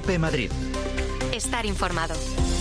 COPE Madrid. Estar informado.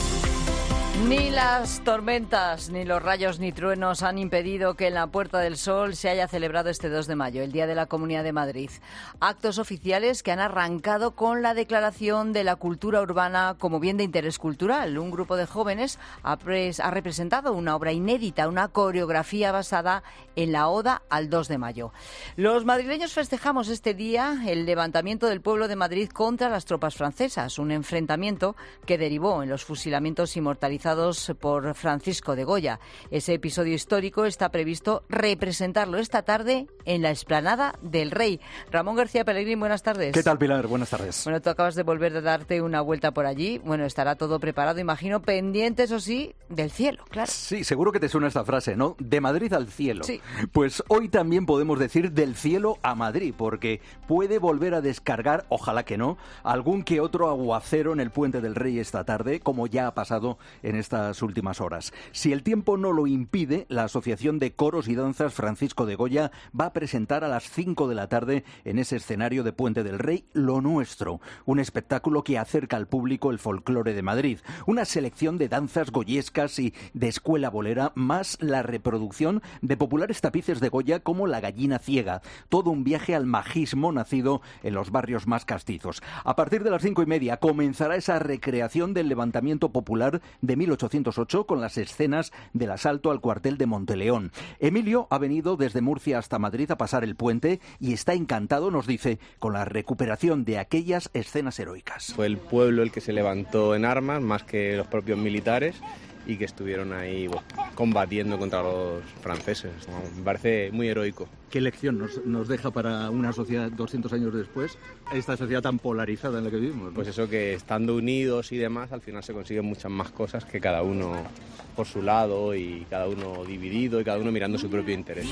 Ni las tormentas, ni los rayos, ni truenos han impedido que en la Puerta del Sol se haya celebrado este 2 de mayo, el Día de la Comunidad de Madrid. Actos oficiales que han arrancado con la declaración de la cultura urbana como bien de interés cultural. Un grupo de jóvenes ha representado una obra inédita, una coreografía basada en la Oda al 2 de mayo. Los madrileños festejamos este día el levantamiento del pueblo de Madrid contra las tropas francesas, un enfrentamiento que derivó en los fusilamientos y mortalizados por Francisco de Goya. Ese episodio histórico está previsto representarlo esta tarde en la Explanada del Rey. Ramón García Pellegrín, buenas tardes. ¿Qué tal, Pilar? Buenas tardes. Bueno, tú acabas de volver a darte una vuelta por allí. Bueno, estará todo preparado, imagino, pendiente, eso sí, del cielo, claro. Sí, seguro que te suena esta frase, ¿no? De Madrid al cielo. Sí. Pues hoy también podemos decir del cielo a Madrid, porque puede volver a descargar, ojalá que no, algún que otro aguacero en el Puente del Rey esta tarde, como ya ha pasado en estas últimas horas. Si el tiempo no lo impide, la Asociación de Coros y Danzas Francisco de Goya va a presentar a las 5 de la tarde en ese escenario de Puente del Rey Lo Nuestro, un espectáculo que acerca al público el folclore de Madrid, una selección de danzas goyescas y de escuela bolera, más la reproducción de populares tapices de Goya como La Gallina Ciega, todo un viaje al majismo nacido en los barrios más castizos. A partir de las 5:30 comenzará esa recreación del levantamiento popular de 1808 con las escenas del asalto al cuartel de Monteleón. Emilio ha venido desde Murcia hasta Madrid a pasar el puente y está encantado, nos dice, con la recuperación de aquellas escenas heroicas. Fue el pueblo el que se levantó en armas, más que los propios militares, y que estuvieron ahí combatiendo contra los franceses. Me parece muy heroico. ¿Qué lección nos deja para una sociedad 200 años después, esta sociedad tan polarizada en la que vivimos, ¿no? Pues eso, que estando unidos y demás, al final se consiguen muchas más cosas que cada uno por su lado y cada uno dividido y cada uno mirando su propio interés.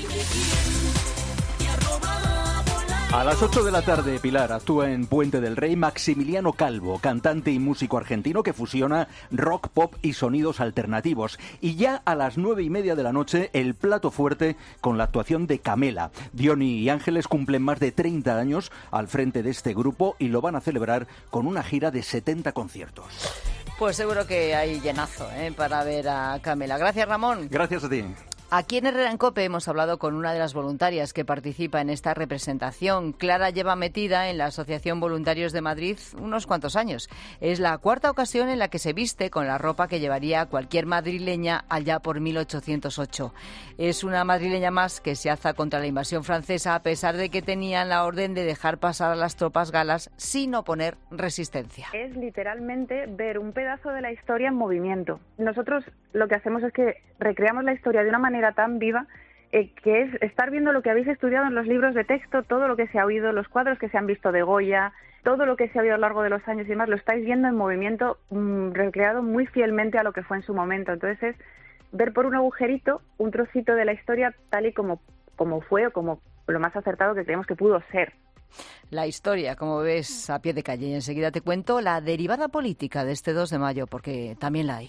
A las 8 de la tarde, Pilar, actúa en Puente del Rey Maximiliano Calvo, cantante y músico argentino que fusiona rock, pop y sonidos alternativos. Y ya a las 9:30 de la noche, el plato fuerte con la actuación de Camela. Diony y Ángeles cumplen más de 30 años al frente de este grupo y lo van a celebrar con una gira de 70 conciertos. Pues seguro que hay llenazo para ver a Camela. Gracias, Ramón. Gracias a ti. Aquí en Herrera en COPE hemos hablado con una de las voluntarias que participa en esta representación. Clara lleva metida en la Asociación Voluntarios de Madrid unos cuantos años. Es la cuarta ocasión en la que se viste con la ropa que llevaría cualquier madrileña allá por 1808. Es una madrileña más que se alza contra la invasión francesa a pesar de que tenían la orden de dejar pasar a las tropas galas sin oponer resistencia. Es literalmente ver un pedazo de la historia en movimiento. Nosotros lo que hacemos es que recreamos la historia de una manera tan viva que es estar viendo lo que habéis estudiado en los libros de texto, todo lo que se ha oído, los cuadros que se han visto de Goya, todo lo que se ha oído a lo largo de los años y demás, lo estáis viendo en movimiento, recreado muy fielmente a lo que fue en su momento. Entonces es ver por un agujerito un trocito de la historia tal y como fue o como lo más acertado que creemos que pudo ser. La historia, como ves, a pie de calle. Y enseguida te cuento la derivada política de este 2 de mayo, porque también la hay.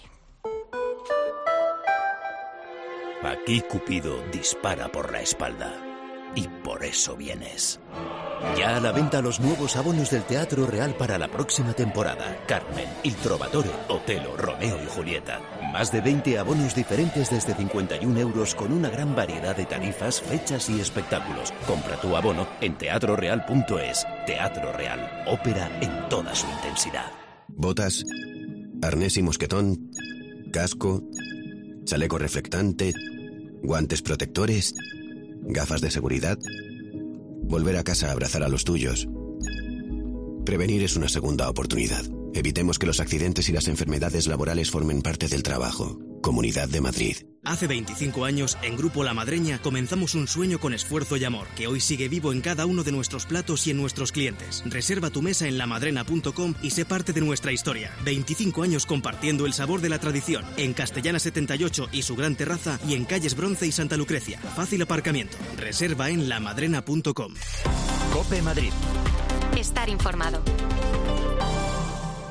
Aquí Cupido dispara por la espalda. Y por eso vienes. Ya a la venta los nuevos abonos del Teatro Real para la próxima temporada. Carmen, Il Trovatore, Otelo, Romeo y Julieta. Más de 20 abonos diferentes desde 51 euros con una gran variedad de tarifas, fechas y espectáculos. Compra tu abono en teatroreal.es. Teatro Real. Ópera en toda su intensidad. Botas, arnés y mosquetón, casco, chaleco reflectante, guantes protectores, gafas de seguridad. Volver a casa a abrazar a los tuyos. Prevenir es una segunda oportunidad. Evitemos que los accidentes y las enfermedades laborales formen parte del trabajo. Comunidad de Madrid. Hace 25 años, en Grupo La Madreña, comenzamos un sueño con esfuerzo y amor, que hoy sigue vivo en cada uno de nuestros platos y en nuestros clientes. Reserva tu mesa en lamadrena.com y sé parte de nuestra historia. 25 años compartiendo el sabor de la tradición. En Castellana 78 y su gran terraza, y en calles Bronce y Santa Lucrecia. Fácil aparcamiento. Reserva en lamadrena.com. COPE Madrid. Estar informado.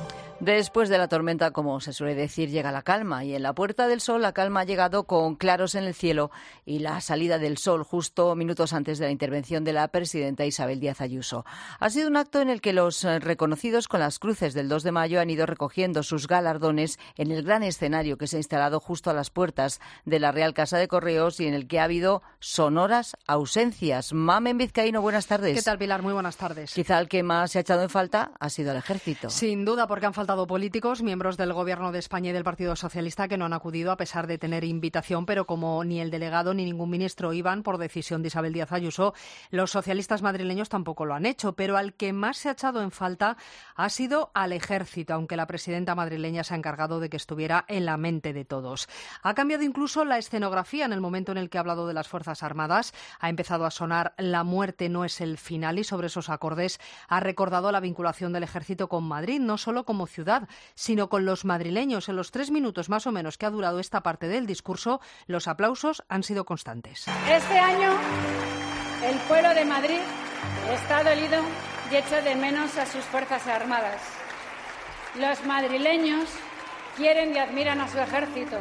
Después de la tormenta, como se suele decir, llega la calma, y en la Puerta del Sol la calma ha llegado con claros en el cielo y la salida del sol justo minutos antes de la intervención de la presidenta Isabel Díaz Ayuso. Ha sido un acto en el que los reconocidos con las cruces del 2 de mayo han ido recogiendo sus galardones en el gran escenario que se ha instalado justo a las puertas de la Real Casa de Correos y en el que ha habido sonoras ausencias. Mamen Vizcaíno, buenas tardes. ¿Qué tal, Pilar? Muy buenas tardes. Quizá el que más se ha echado en falta ha sido el ejército. Sin duda, porque han faltado políticos, miembros del Gobierno de España y del Partido Socialista, que no han acudido a pesar de tener invitación, pero como ni el delegado ni ningún ministro iban por decisión de Isabel Díaz Ayuso, los socialistas madrileños tampoco lo han hecho. Pero al que más se ha echado en falta ha sido al ejército, aunque la presidenta madrileña se ha encargado de que estuviera en la mente de todos. Ha cambiado incluso la escenografía en el momento en el que ha hablado de las Fuerzas Armadas. Ha empezado a sonar "La muerte no es el final", y sobre esos acordes ha recordado la vinculación del ejército con Madrid, no solo como ciudad, sino con los madrileños. En los 3 minutos más o menos que ha durado esta parte del discurso, los aplausos han sido constantes. Este año, el pueblo de Madrid está dolido y echa de menos a sus Fuerzas Armadas. Los madrileños quieren y admiran a su ejército,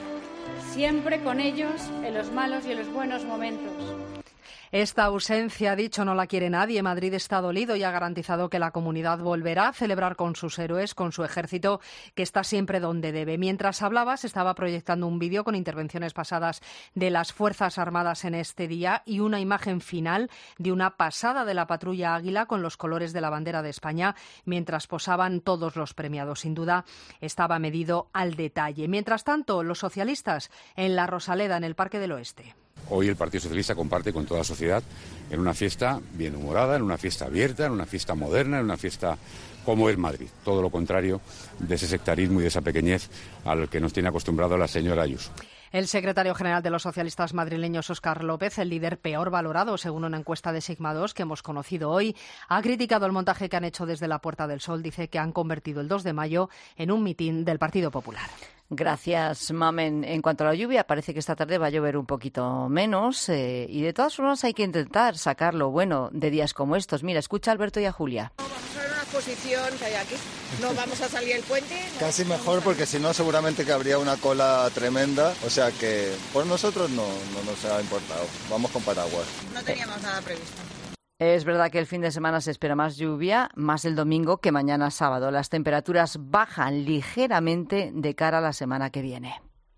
siempre con ellos en los malos y en los buenos momentos. Esta ausencia, ha dicho, no la quiere nadie. Madrid está dolido y ha garantizado que la comunidad volverá a celebrar con sus héroes, con su ejército, que está siempre donde debe. Mientras hablaba, se estaba proyectando un vídeo con intervenciones pasadas de las Fuerzas Armadas en este día y una imagen final de una pasada de la patrulla Águila con los colores de la bandera de España, mientras posaban todos los premiados. Sin duda, estaba medido al detalle. Mientras tanto, los socialistas en la Rosaleda, en el Parque del Oeste. Hoy el Partido Socialista comparte con toda la sociedad en una fiesta bien humorada, en una fiesta abierta, en una fiesta moderna, en una fiesta como es Madrid. Todo lo contrario de ese sectarismo y de esa pequeñez al que nos tiene acostumbrado la señora Ayuso. El secretario general de los socialistas madrileños, Óscar López, el líder peor valorado según una encuesta de Sigma 2 que hemos conocido hoy, ha criticado el montaje que han hecho desde la Puerta del Sol. Dice que han convertido el 2 de mayo en un mitin del Partido Popular. Gracias, Mamen. En cuanto a la lluvia, parece que esta tarde va a llover un poquito menos y de todas formas hay que intentar sacar lo bueno de días como estos. Mira, escucha a Alberto y a Julia. Vamos a ver una exposición que hay aquí. No vamos a salir el puente. Casi mejor, porque si no seguramente que habría una cola tremenda. O sea que por nosotros no nos ha importado. Vamos con paraguas. No teníamos nada previsto. Es verdad que el fin de semana se espera más lluvia, más el domingo que mañana sábado. Las temperaturas bajan ligeramente de cara a la semana que viene.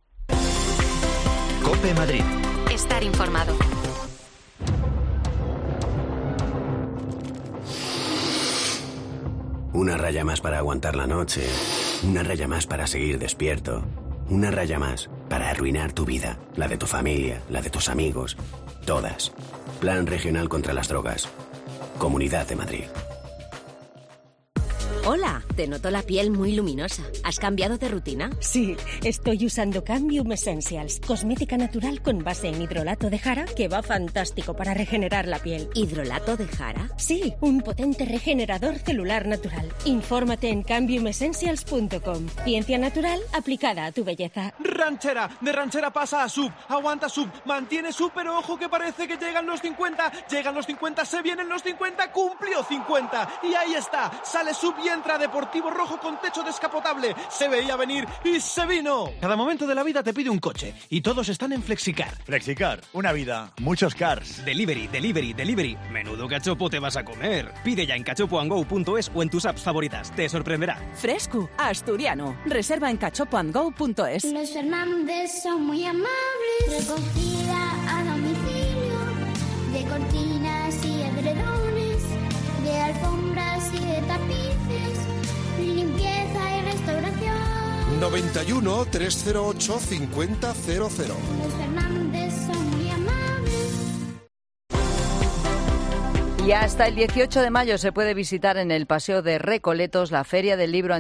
COPE Madrid. Estar informado. Una raya más para aguantar la noche. Una raya más para seguir despierto. Una raya más para arruinar tu vida, la de tu familia, la de tus amigos. Todas. Plan Regional contra las Drogas. Comunidad de Madrid. Hola, te noto la piel muy luminosa. ¿Has cambiado de rutina? Sí, estoy usando Cambium Essentials, cosmética natural con base en hidrolato de jara que va fantástico para regenerar la piel. ¿Hidrolato de jara? Sí, un potente regenerador celular natural. Infórmate en cambiumessentials.com. Ciencia natural aplicada a tu belleza. Ranchera, de ranchera pasa a sub, aguanta sub, mantiene sub, pero ojo que parece que llegan los 50, se vienen los 50, cumplió 50, y ahí está, sale sub y entra Deportivo Rojo con techo descapotable. Se veía venir y se vino. Cada momento de la vida te pide un coche y todos están en Flexicar. Flexicar, una vida, muchos cars. Delivery. Menudo cachopo te vas a comer. Pide ya en cachopoandgo.es o en tus apps favoritas. Te sorprenderá. Fresco, asturiano. Reserva en cachopoandgo.es. Los Fernández son muy amables. Recogida a domicilio de cortinas y edredones, de alfombras y de tapices, limpieza y restauración. 91 308 5000. Los Fernández son muy amables. Y hasta el 18 de mayo se puede visitar en el Paseo de Recoletos la Feria del Libro